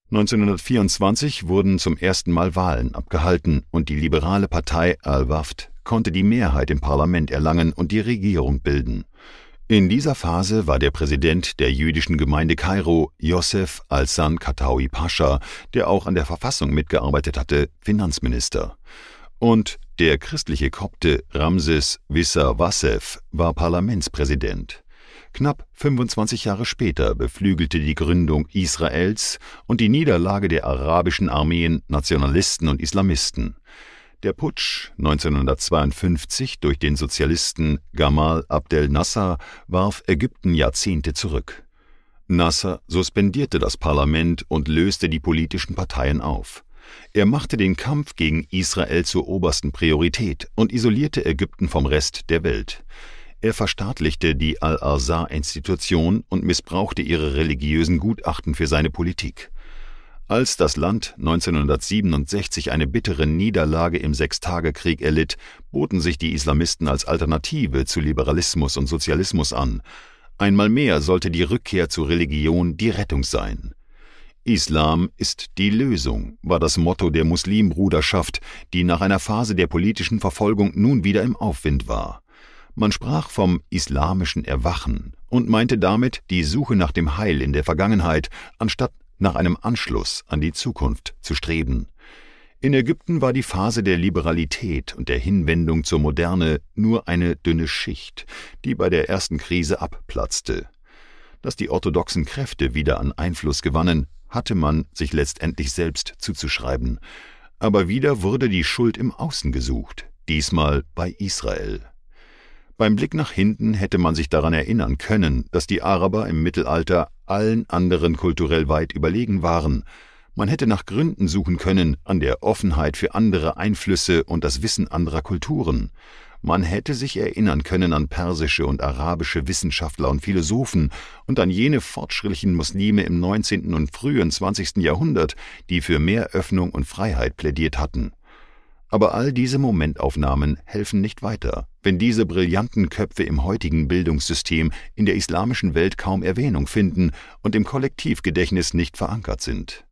1924 wurden zum ersten Mal Wahlen abgehalten und die liberale Partei Al-Wafd konnte die Mehrheit im Parlament erlangen und die Regierung bilden. In dieser Phase war der Präsident der jüdischen Gemeinde Kairo, Yossef Alsan Kataoui Pascha, der auch an der Verfassung mitgearbeitet hatte, Finanzminister. Und der christliche Kopte Ramses Wissa Wassef war Parlamentspräsident. Knapp 25 Jahre später beflügelte die Gründung Israels und die Niederlage der arabischen Armeen Nationalisten und Islamisten. Der Putsch 1952 durch den Sozialisten Gamal Abdel Nasser warf Ägypten Jahrzehnte zurück. Nasser suspendierte das Parlament und löste die politischen Parteien auf. Er machte den Kampf gegen Israel zur obersten Priorität und isolierte Ägypten vom Rest der Welt. Er verstaatlichte die Al-Azhar-Institution und missbrauchte ihre religiösen Gutachten für seine Politik. Als das Land 1967 eine bittere Niederlage im Sechstagekrieg erlitt, boten sich die Islamisten als Alternative zu Liberalismus und Sozialismus an. Einmal mehr sollte die Rückkehr zur Religion die Rettung sein. Islam ist die Lösung, war das Motto der Muslimbruderschaft, die nach einer Phase der politischen Verfolgung nun wieder im Aufwind war. Man sprach vom islamischen Erwachen und meinte damit die Suche nach dem Heil in der Vergangenheit, anstatt nach einem Anschluss an die Zukunft zu streben. In Ägypten war die Phase der Liberalität und der Hinwendung zur Moderne nur eine dünne Schicht, die bei der ersten Krise abplatzte. Dass die orthodoxen Kräfte wieder an Einfluss gewannen, hatte man sich letztendlich selbst zuzuschreiben. Aber wieder wurde die Schuld im Außen gesucht, diesmal bei Israel. Beim Blick nach hinten hätte man sich daran erinnern können, dass die Araber im Mittelalter allen anderen kulturell weit überlegen waren. Man hätte nach Gründen suchen können an der Offenheit für andere Einflüsse und das Wissen anderer Kulturen. Man hätte sich erinnern können an persische und arabische Wissenschaftler und Philosophen und an jene fortschrittlichen Muslime im 19. und frühen 20. Jahrhundert, die für mehr Öffnung und Freiheit plädiert hatten. Aber all diese Momentaufnahmen helfen nicht weiter, wenn diese brillanten Köpfe im heutigen Bildungssystem in der islamischen Welt kaum Erwähnung finden und im Kollektivgedächtnis nicht verankert sind.